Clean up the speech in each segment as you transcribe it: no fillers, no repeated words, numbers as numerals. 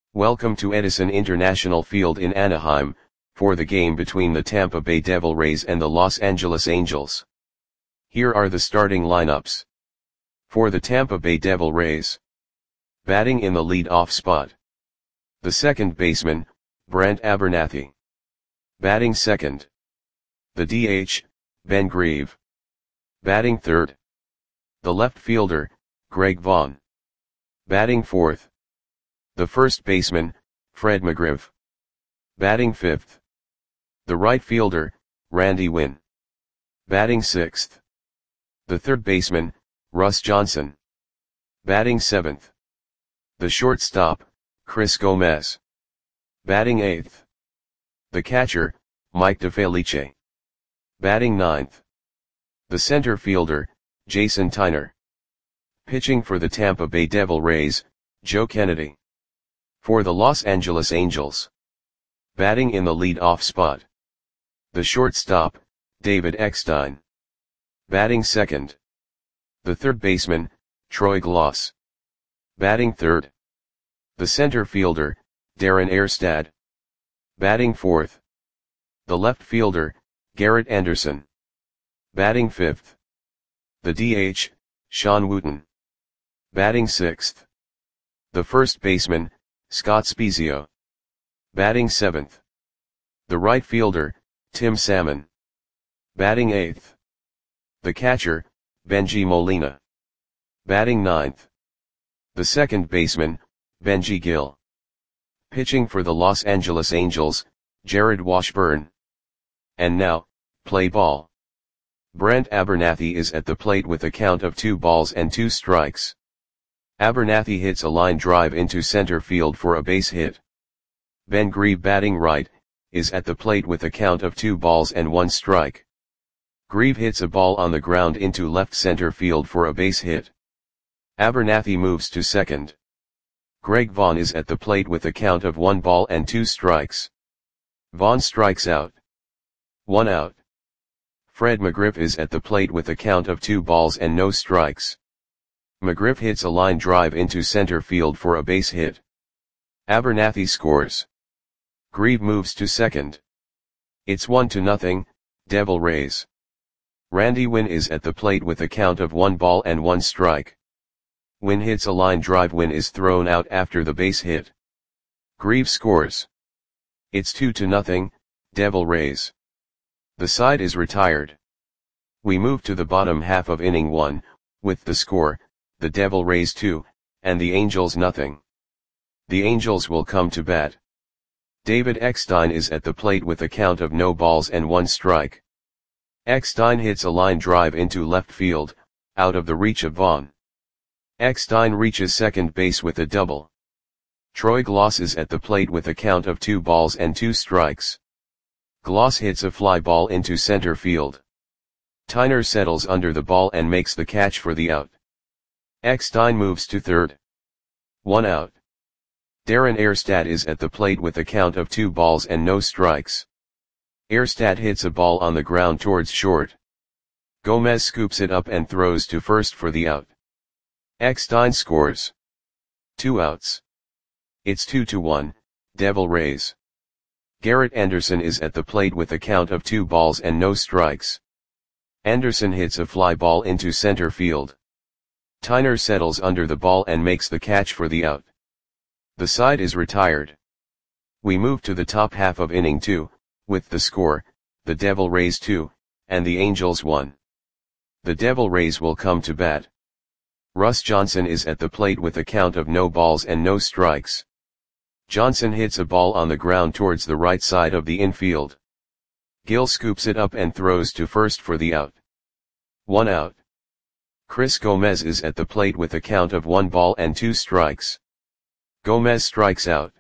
Welcome to Edison International Field in Anaheim, for the game between the Tampa Bay Devil Rays and the Los Angeles Angels. Here are the starting lineups. For the Tampa Bay Devil Rays. Batting in the lead-off spot. The second baseman, Brent Abernathy. Batting second. The DH, Ben Grieve. Batting third. The left fielder, Greg Vaughn. Batting fourth. The first baseman, Fred McGriff. Batting fifth. The right fielder, Randy Winn. Batting sixth. The third baseman, Russ Johnson. Batting seventh. The shortstop, Chris Gomez. Batting eighth. The catcher, Mike DeFelice. Batting ninth. The center fielder, Jason Tyner. Pitching for the Tampa Bay Devil Rays, Joe Kennedy. For the Los Angeles Angels. Batting in the lead-off spot. The shortstop, David Eckstein. Batting second. The third baseman, Troy Glaus. Batting third. The center fielder, Darren Erstad. Batting fourth. The left fielder, Garrett Anderson. Batting fifth. The DH, Sean Wooten. Batting sixth. The first baseman, Scott Spiezio. Batting seventh. The right fielder, Tim Salmon. Batting eighth. The catcher, Benji Molina. Batting ninth. The second baseman, Benji Gill. Pitching for the Los Angeles Angels, Jared Washburn. And now, play ball. Brent Abernathy is at the plate with a count of 2-2 strikes. Abernathy hits a line drive into center field for a base hit. Ben Grieve, batting right, is at the plate with a count of 2-1 strike. Grieve hits a ball on the ground into left center field for a base hit. Abernathy moves to second. Greg Vaughn is at the plate with a count of 1-2 strikes. Vaughn strikes out. 1 out. Fred McGriff is at the plate with a count of 2 balls and no strikes. McGriff hits a line drive into center field for a base hit. Abernathy scores. Grieve moves to second. It's 1-0, Devil Rays. Randy Winn is at the plate with a count of 1-1 strike. Winn hits a line drive. Winn is thrown out after the base hit. Grieve scores. It's 2-0, Devil Rays. The side is retired. We move to the bottom half of inning 1, with the score, the Devil Rays 2, and the Angels nothing. The Angels will come to bat. David Eckstein is at the plate with a count of no balls and 1 strike. Eckstein hits a line drive into left field, out of the reach of Vaughn. Eckstein reaches second base with a double. Troy Glaus is at the plate with a count of 2-2 strikes. Glaus hits a fly ball into center field. Tyner settles under the ball and makes the catch for the out. Eckstein moves to third. 1 out. Darren Erstad is at the plate with a count of 2 balls and no strikes. Erstad hits a ball on the ground towards short. Gomez scoops it up and throws to first for the out. Eckstein scores. 2 outs. It's 2-1, Devil Rays. Garrett Anderson is at the plate with a count of 2 balls and no strikes. Anderson hits a fly ball into center field. Tyner settles under the ball and makes the catch for the out. The side is retired. We move to the top half of inning 2, with the score, the Devil Rays 2, and the Angels 1. The Devil Rays will come to bat. Russ Johnson is at the plate with a count of no balls and no strikes. Johnson hits a ball on the ground towards the right side of the infield. Gill scoops it up and throws to first for the out. 1 out. Chris Gomez is at the plate with a count of 1-2 strikes. Gomez strikes out.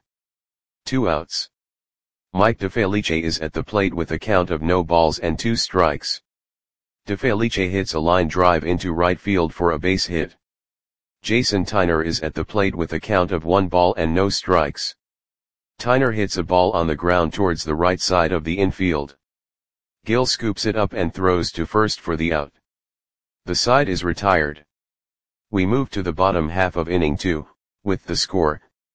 2 outs. Mike DeFelice is at the plate with a count of no balls and 2 strikes. DeFelice hits a line drive into right field for a base hit. Jason Tyner is at the plate with a count of 1 ball and no strikes. Tyner hits a ball on the ground towards the right side of the infield. Gill scoops it up and throws to first for the out. The side is retired. We move to the bottom half of inning 2, with the score,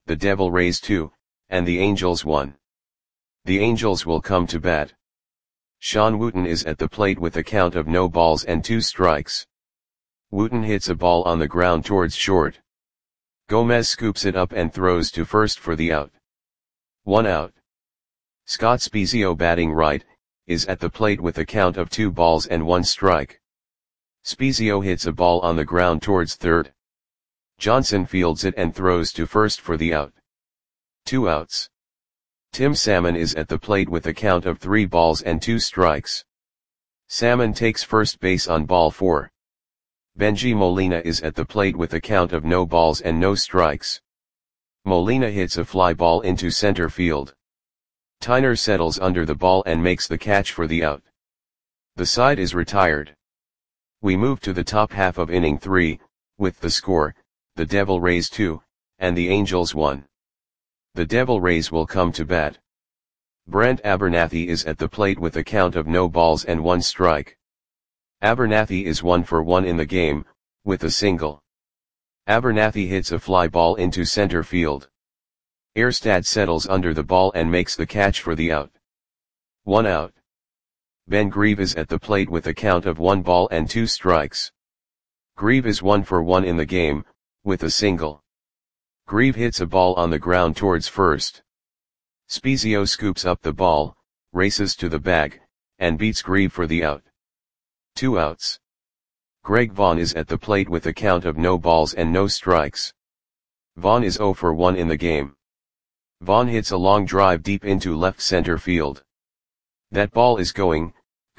the Devil raise 2, and the Angels 1. The Angels will come to bat. Sean Wooten is at the plate with a count of no balls and 2 strikes. Wooten hits a ball on the ground towards short. Gomez scoops it up and throws to first for the out. 1 out. Scott Spiezio, batting right, is at the plate with a count of 2 balls and 1 strike. Spiezio hits a ball on the ground towards third. Johnson fields it and throws to first for the out. 2 outs. Tim Salmon is at the plate with a count of 3 balls and 2 strikes. Salmon takes first base on ball 4. Benji Molina is at the plate with a count of no balls and no strikes. Molina hits a fly ball into center field. Tyner settles under the ball and makes the catch for the out. The side is retired. We move to the top half of inning 3, with the score, the Devil raise 2, and the Angels 1. The Devil raise will come to bat. Brent Abernathy is at the plate with a count of no balls and 1 strike. Abernathy is 1 for 1 in the game, with a single. Abernathy hits a fly ball into center field. Erstad settles under the ball and makes the catch for the out. 1 out. Ben Grieve is at the plate with a count of 1 ball and 2 strikes. Grieve is 1 for 1 in the game, with a single. Grieve hits a ball on the ground towards first. Spiezio scoops up the ball, races to the bag, and beats Grieve for the out. 2 outs. Greg Vaughn is at the plate with a count of no balls and no strikes. Vaughn is 0 for 1 in the game. Vaughn hits a long drive deep into left center field. That ball is gone.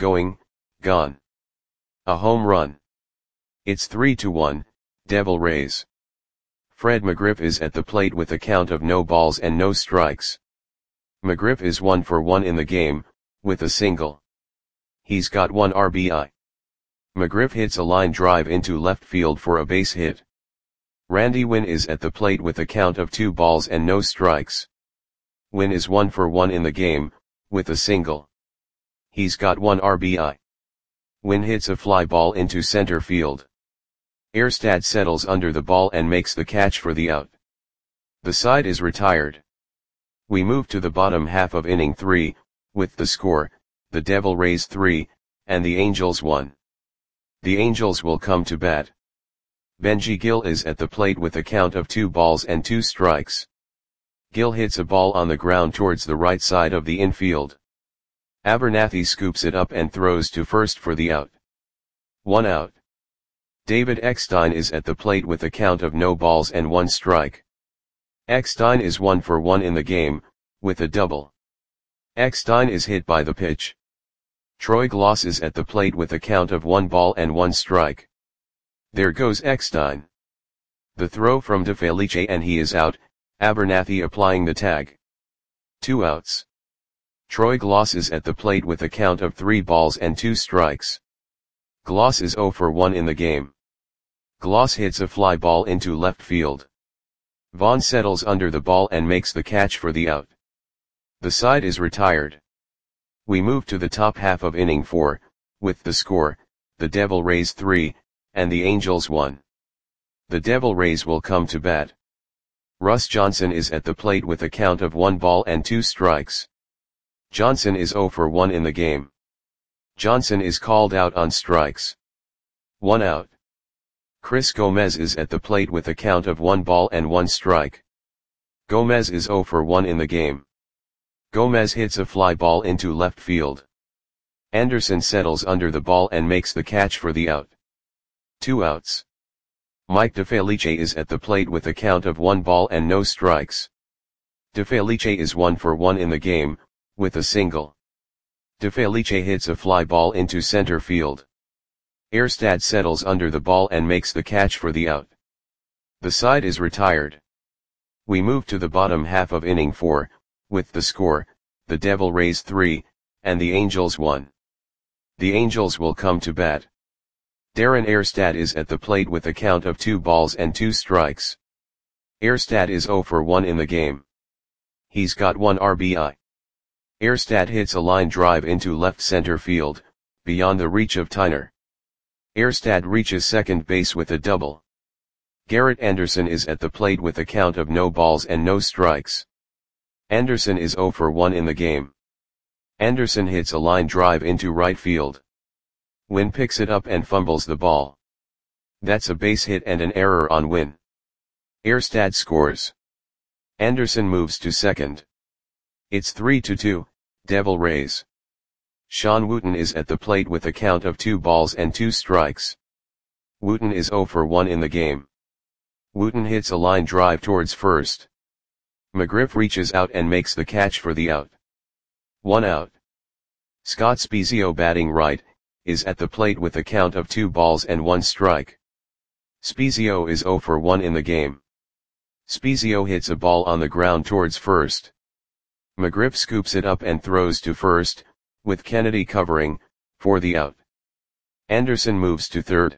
A home run. It's 3-1, Devil raise. Fred McGriff is at the plate with a count of no balls and no strikes. McGriff is 1 for 1 in the game, with a single. He's got 1 RBI. McGriff hits a line drive into left field for a base hit. Randy Winn is at the plate with a count of 2 balls and no strikes. Winn is 1 for 1 in the game, with a single. He's got 1 RBI. Winn hits a fly ball into center field. Erstad settles under the ball and makes the catch for the out. The side is retired. We move to the bottom half of inning 3, with the score, the Devil raise 3, and the Angels 1. The Angels will come to bat. Benji Gill is at the plate with a count of 2 balls and 2 strikes. Gill hits a ball on the ground towards the right side of the infield. Abernathy scoops it up and throws to first for the out. 1 out. David Eckstein is at the plate with a count of no balls and 1 strike. Eckstein is 1 for 1 in the game, with a double. Eckstein is hit by the pitch. Troy Gloss is at the plate with a count of 1 ball and 1 strike. There goes Eckstein. The throw from De Felice and he is out, Abernathy applying the tag. 2 outs. Troy Gloss is at the plate with a count of 3 balls and 2 strikes. Gloss is 0 for 1 in the game. Gloss hits a fly ball into left field. Vaughn settles under the ball and makes the catch for the out. The side is retired. We move to the top half of inning 4, with the score, the Devil raise 3, and the Angels 1. The Devil raise will come to bat. Russ Johnson is at the plate with a count of 1 ball and 2 strikes. Johnson is 0 for 1 in the game. Johnson is called out on strikes. 1 out. Chris Gomez is at the plate with a count of 1 ball and 1 strike. Gomez is 0 for 1 in the game. Gomez hits a fly ball into left field. Anderson settles under the ball and makes the catch for the out. 2 outs. Mike De Felice is at the plate with a count of 1 ball and no strikes. De Felice is 1 for 1 in the game, with a single. De Felice hits a fly ball into center field. Erstad settles under the ball and makes the catch for the out. The side is retired. We move to the bottom half of inning 4, with the score, the Devil raise 3, and the Angels 1. The Angels will come to bat. Darren Erstad is at the plate with a count of 2 balls and 2 strikes. Erstad is 0 for 1 in the game. He's got 1 RBI. Erstad hits a line drive into left center field, beyond the reach of Tyner. Erstad reaches second base with a double. Garrett Anderson is at the plate with a count of no balls and no strikes. Anderson is 0 for 1 in the game. Anderson hits a line drive into right field. Wynn picks it up and fumbles the ball. That's a base hit and an error on Wynn. Erstad scores. Anderson moves to second. It's 3-2, Devil Rays. Sean Wooten is at the plate with a count of 2 balls and 2 strikes. Wooten is 0 for 1 in the game. Wooten hits a line drive towards first. McGriff reaches out and makes the catch for the out. 1 out. Scott Spiezio, batting right, is at the plate with a count of 2 balls and 1 strike. Spiezio is 0 for 1 in the game. Spiezio hits a ball on the ground towards first. McGriff scoops it up and throws to first, with Kennedy covering, for the out. Anderson moves to third.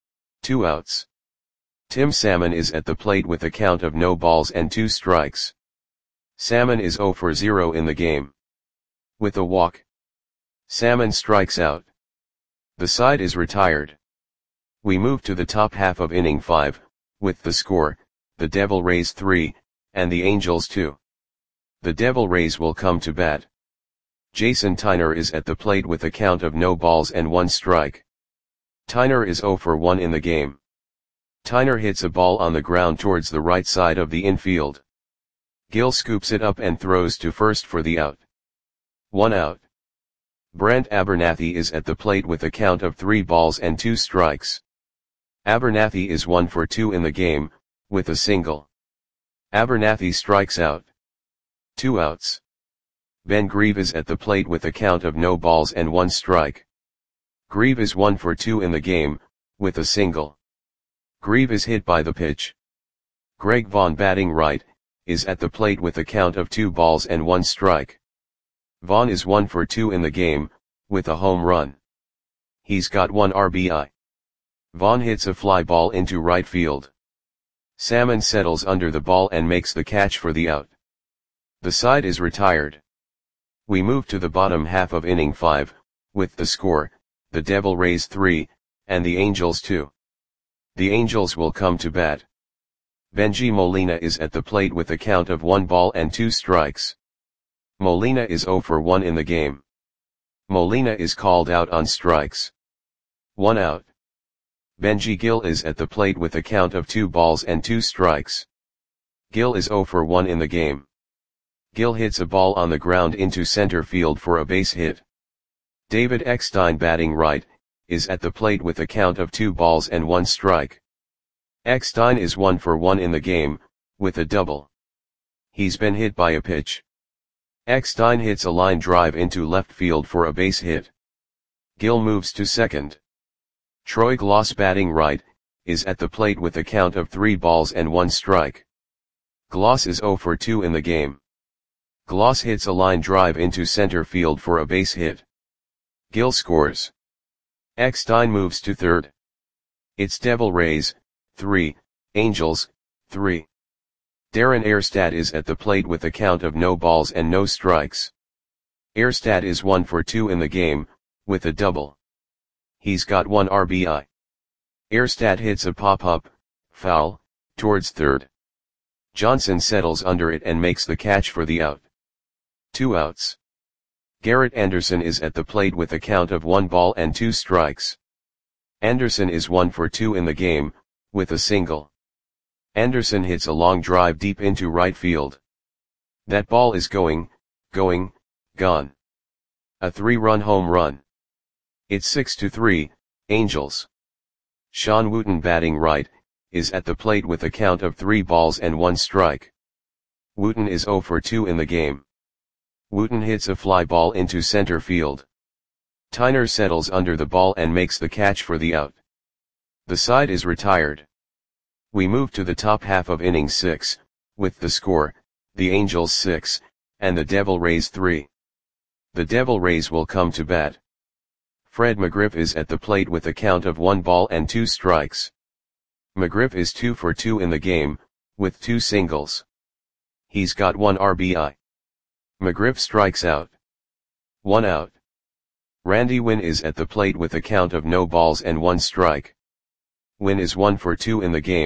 2 outs. Tim Salmon is at the plate with a count of no balls and 2 strikes. Salmon is 0 for 0 in the game. With a walk, Salmon strikes out. The side is retired. We move to the top half of inning 5, with the score, the Devil Rays 3, and the Angels 2. The Devil Rays will come to bat. Jason Tyner is at the plate with a count of no balls and 1 strike. Tyner is 0 for 1 in the game. Tyner hits a ball on the ground towards the right side of the infield. Gill scoops it up and throws to first for the out. 1 out. Brent Abernathy is at the plate with a count of 3 balls and 2 strikes. Abernathy is 1 for 2 in the game, with a single. Abernathy strikes out. 2 outs. Ben Grieve is at the plate with a count of no balls and 1 strike. Grieve is 1 for 2 in the game, with a single. Grieve is hit by the pitch. Greg Vaughn, batting right, is at the plate with a count of 2 balls and 1 strike. Vaughn is 1 for 2 in the game, with a home run. He's got 1 RBI. Vaughn hits a fly ball into right field. Salmon settles under the ball and makes the catch for the out. The side is retired. We move to the bottom half of inning 5, with the score, the Devil Rays 3, and the Angels 2. The Angels will come to bat. Benji Molina is at the plate with a count of 1 ball and 2 strikes. Molina is 0 for 1 in the game. Molina is called out on strikes. 1 out. Benji Gill is at the plate with a count of 2 balls and 2 strikes. Gill is 0 for 1 in the game. Gill hits a ball on the ground into center field for a base hit. David Eckstein, batting right, is at the plate with a count of 2 balls and 1 strike. Eckstein is 1 for 1 in the game, with a double. He's been hit by a pitch. Eckstein hits a line drive into left field for a base hit. Gill moves to second. Troy Gloss, batting right, is at the plate with a count of 3 balls and 1 strike. Gloss is 0 for 2 in the game. Gloss hits a line drive into center field for a base hit. Gill scores. Eckstein moves to third. It's Devil Rays 3, Angels 3. Darren Erstad is at the plate with a count of no balls and no strikes. Erstad is 1 for 2 in the game, with a double. He's got 1 RBI. Erstad hits a pop-up, foul, towards third. Johnson settles under it and makes the catch for the out. 2 outs. Garrett Anderson is at the plate with a count of 1 ball and 2 strikes. Anderson is 1 for 2 in the game, with a single. Anderson hits a long drive deep into right field. That ball is gone. A 3-run home run. It's 6-3, Angels. Sean Wooten, batting right, is at the plate with a count of 3 balls and 1 strike. Wooten is 0 for 2 in the game. Wooten hits a fly ball into center field. Tyner settles under the ball and makes the catch for the out. The side is retired. We move to the top half of inning 6, with the score, the Angels 6, and the Devil Rays 3. The Devil Rays will come to bat. Fred McGriff is at the plate with a count of 1 ball and 2 strikes. McGriff is 2 for 2 in the game, with 2 singles. He's got 1 RBI. McGriff strikes out. 1 out. Randy Wynn is at the plate with a count of no balls and 1 strike. Wynn is 1 for 2 in the game,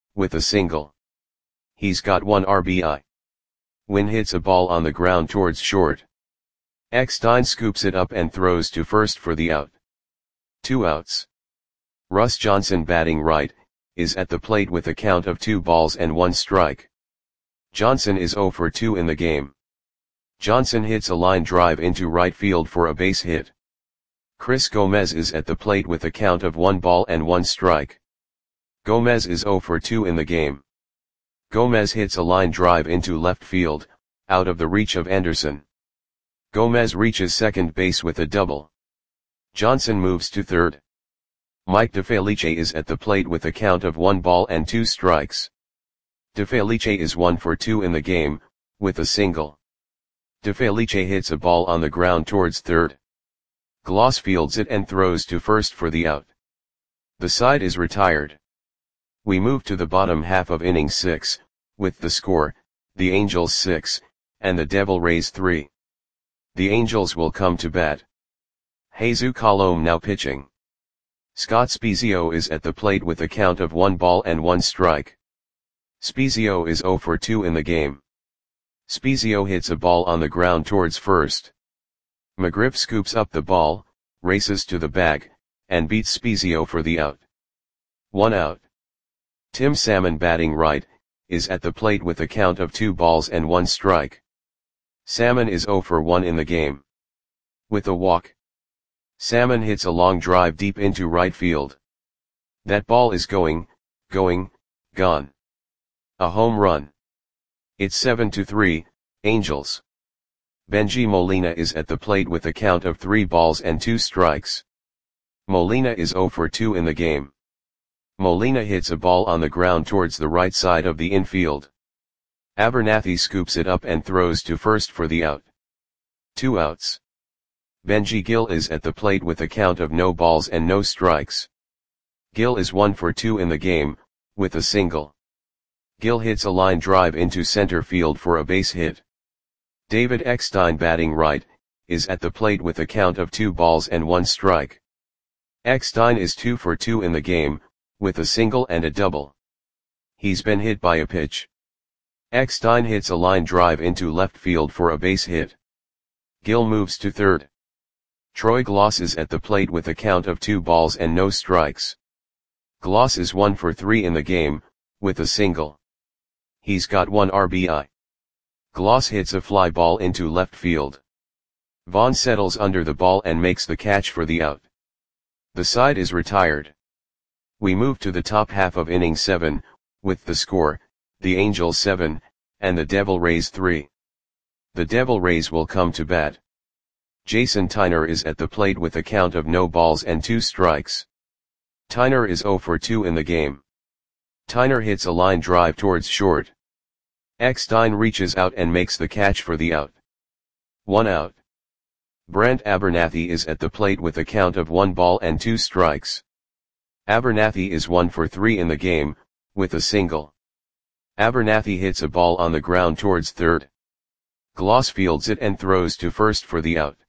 with a single. He's got 1 RBI. Win hits a ball on the ground towards short. Eckstein scoops it up and throws to first for the out. 2 outs. Russ Johnson, batting right, is at the plate with a count of 2 balls and 1 strike. Johnson is 0 for 2 in the game. Johnson hits a line drive into right field for a base hit. Chris Gomez is at the plate with a count of 1 ball and 1 strike. Gomez is 0 for 2 in the game. Gomez hits a line drive into left field, out of the reach of Anderson. Gomez reaches second base with a double. Johnson moves to third. Mike DeFelice is at the plate with a count of 1 ball and 2 strikes. DeFelice is 1 for 2 in the game, with a single. DeFelice hits a ball on the ground towards third. Gloss fields it and throws to first for the out. The side is retired. We move to the bottom half of inning 6, with the score, the Angels 6, and the Devil Rays 3. The Angels will come to bat. Jesus Colome now pitching. Scott Spiezio is at the plate with a count of 1 ball and 1 strike. Spiezio is 0 for 2 in the game. Spiezio hits a ball on the ground towards first. McGriff scoops up the ball, races to the bag, and beats Spiezio for the out. 1 out. Tim Salmon, batting right, is at the plate with a count of 2 balls and 1 strike. Salmon is 0 for 1 in the game. With a walk. Salmon hits a long drive deep into right field. That ball is going, gone. A home run. It's 7-3, Angels. Benji Molina is at the plate with a count of 3 balls and 2 strikes. Molina is 0 for 2 in the game. Molina hits a ball on the ground towards the right side of the infield. Abernathy scoops it up and throws to first for the out. 2 outs. Benji Gil is at the plate with a count of no balls and no strikes. Gil is 1 for 2 in the game, with a single. Gil hits a line drive into center field for a base hit. David Eckstein, batting right, is at the plate with a count of 2 balls and 1 strike. Eckstein is 2 for 2 in the game, with a single and a double. He's been hit by a pitch. Eckstein hits a line drive into left field for a base hit. Gil moves to third. Troy Gloss is at the plate with a count of 2 balls and no strikes. Gloss is 1 for 3 in the game, with a single. He's got 1 RBI. Gloss hits a fly ball into left field. Vaughn settles under the ball and makes the catch for the out. The side is retired. We move to the top half of inning 7, with the score, the Angels 7, and the Devil Rays 3. The Devil Rays will come to bat. Jason Tyner is at the plate with a count of no balls and 2 strikes. Tyner is 0 for 2 in the game. Tyner hits a line drive towards short. Eckstein reaches out and makes the catch for the out. 1 out. Brent Abernathy is at the plate with a count of 1 ball and 2 strikes. Abernathy is 1 for 3 in the game, with a single. Abernathy hits a ball on the ground towards third. Gloss fields it and throws to first for the out.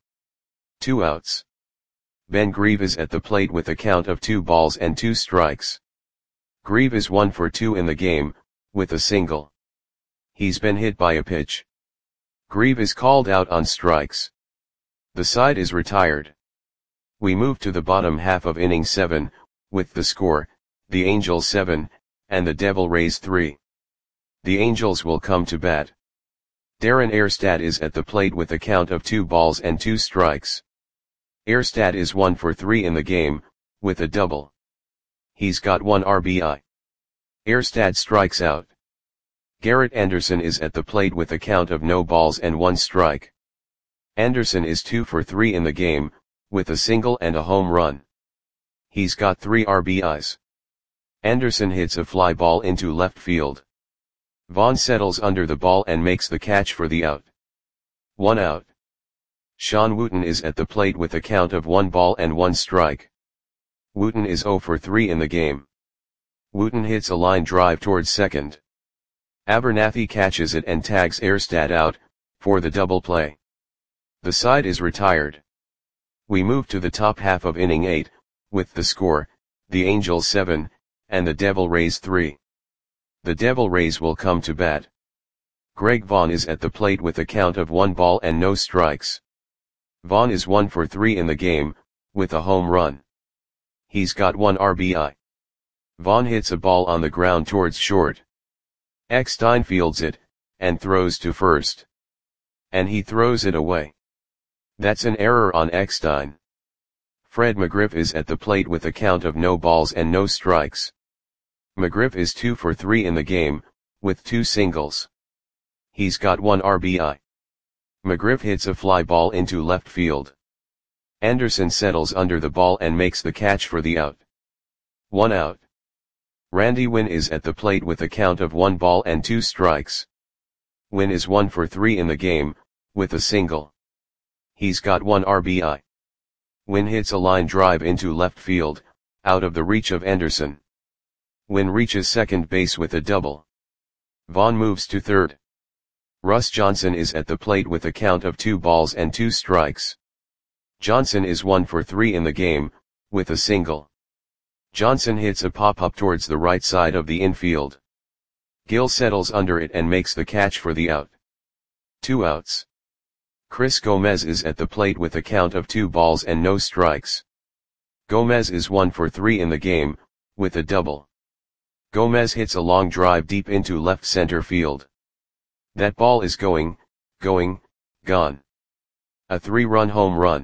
2 outs. Ben Grieve is at the plate with a count of 2 balls and 2 strikes. Grieve is 1 for 2 in the game, with a single. He's been hit by a pitch. Grieve is called out on strikes. The side is retired. We move to the bottom half of inning 7, with the score, the Angels 7, and the Devil Rays 3. The Angels will come to bat. Darren Erstad is at the plate with a count of 2 balls and 2 strikes. Erstad is 1 for 3 in the game, with a double. He's got 1 RBI. Erstad strikes out. Garrett Anderson is at the plate with a count of no balls and 1 strike. Anderson is 2 for 3 in the game, with a single and a home run. He's got 3 RBIs. Anderson hits a fly ball into left field. Vaughn settles under the ball and makes the catch for the out. 1 out. Sean Wooten is at the plate with a count of 1 ball and 1 strike. Wooten is 0 for 3 in the game. Wooten hits a line drive towards second. Abernathy catches it and tags Erstad out, for the double play. The side is retired. We move to the top half of inning 8, with the score, the Angels 7, and the Devil Rays 3. The Devil Rays will come to bat. Greg Vaughn is at the plate with a count of 1 ball and no strikes. Vaughn is 1 for 3 in the game, with a home run. He's got 1 RBI. Vaughn hits a ball on the ground towards short. Eckstein fields it, and throws to first. And he throws it away. That's an error on Eckstein. Fred McGriff is at the plate with a count of no balls and no strikes. McGriff is 2 for 3 in the game, with 2 singles. He's got 1 RBI. McGriff hits a fly ball into left field. Anderson settles under the ball and makes the catch for the out. 1 out. Randy Winn is at the plate with a count of 1 ball and 2 strikes. Winn is 1 for 3 in the game, with a single. He's got 1 RBI. Winn hits a line drive into left field, out of the reach of Anderson. Winn reaches second base with a double. Vaughn moves to third. Russ Johnson is at the plate with a count of 2 balls and 2 strikes. Johnson is 1 for 3 in the game, with a single. Johnson hits a pop-up towards the right side of the infield. Gill settles under it and makes the catch for the out. 2 outs. Chris Gomez is at the plate with a count of 2 balls and no strikes. Gomez is 1 for 3 in the game, with a double. Gomez hits a long drive deep into left center field. That ball is going, gone. A 3-run home run.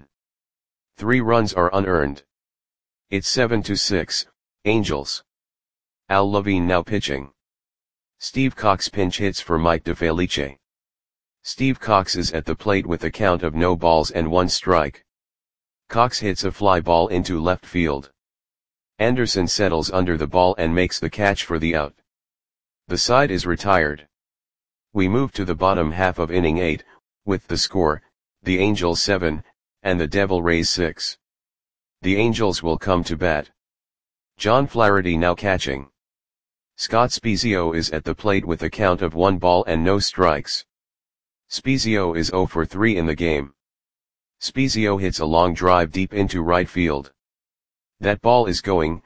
3 runs are unearned. It's 7-6, Angels. Al Levine now pitching. Steve Cox pinch hits for Mike DeFelice. Steve Cox is at the plate with a count of no balls and 1 strike. Cox hits a fly ball into left field. Anderson settles under the ball and makes the catch for the out. The side is retired. We move to the bottom half of inning 8, with the score, the Angels 7, and the Devil Rays 6. The Angels will come to bat. John Flaherty now catching. Scott Spiezio is at the plate with a count of 1 ball and no strikes. Spiezio is 0 for 3 in the game. Spiezio hits a long drive deep into right field. That ball is going,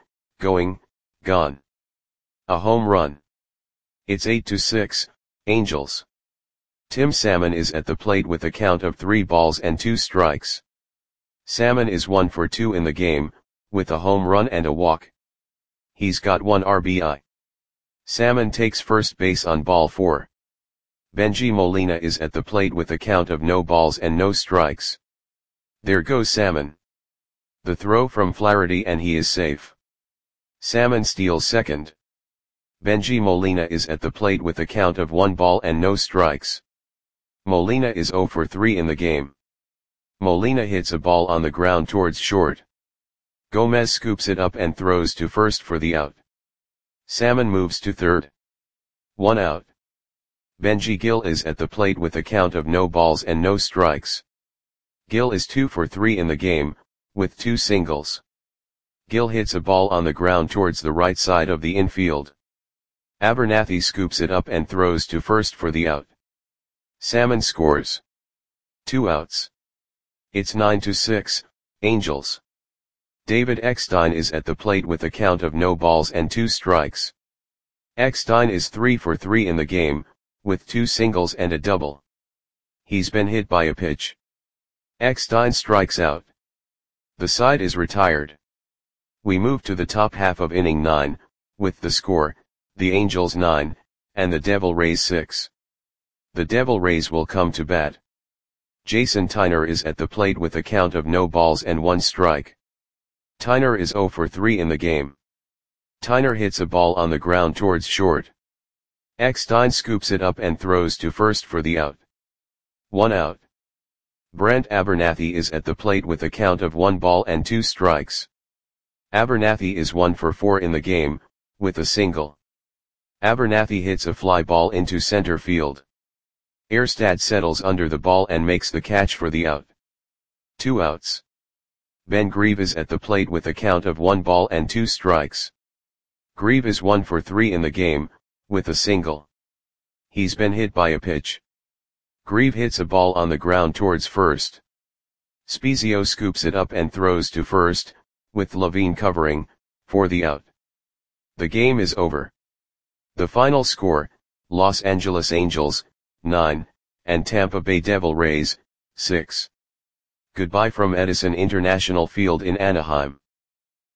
gone. A home run. It's 8-6, Angels. Tim Salmon is at the plate with a count of 3 balls and 2 strikes. Salmon is 1 for 2 in the game, with a home run and a walk. He's got 1 RBI. Salmon takes first base on ball 4. Benji Molina is at the plate with a count of no balls and no strikes. There goes Salmon. The throw from Flaherty and he is safe. Salmon steals second. Benji Molina is at the plate with a count of 1 ball and no strikes. Molina is 0 for 3 in the game. Molina hits a ball on the ground towards short. Gomez scoops it up and throws to first for the out. Salmon moves to third. 1 out. Benji Gill is at the plate with a count of no balls and no strikes. Gill is 2 for 3 in the game, with 2 singles. Gill hits a ball on the ground towards the right side of the infield. Abernathy scoops it up and throws to first for the out. Salmon scores. 2 outs. It's 9-6, Angels. David Eckstein is at the plate with a count of no balls and 2 strikes. Eckstein is 3 for 3 in the game, with 2 singles and a double. He's been hit by a pitch. Eckstein strikes out. The side is retired. We move to the top half of inning 9, with the score, the Angels 9, and the Devil Rays 6. The Devil Rays will come to bat. Jason Tyner is at the plate with a count of no balls and 1 strike. Tyner is 0 for 3 in the game. Tyner hits a ball on the ground towards short. Eckstein scoops it up and throws to first for the out. 1 out. Brent Abernathy is at the plate with a count of 1 ball and 2 strikes. Abernathy is 1 for 4 in the game, with a single. Abernathy hits a fly ball into center field. Erstad settles under the ball and makes the catch for the out. 2 outs. Ben Grieve is at the plate with a count of 1 ball and 2 strikes. Grieve is 1 for 3 in the game, with a single. He's been hit by a pitch. Grieve hits a ball on the ground towards first. Spiezio scoops it up and throws to first, with Levine covering, for the out. The game is over. The final score, Los Angeles Angels, 9, and Tampa Bay Devil Rays, 6. Goodbye from Edison International Field in Anaheim.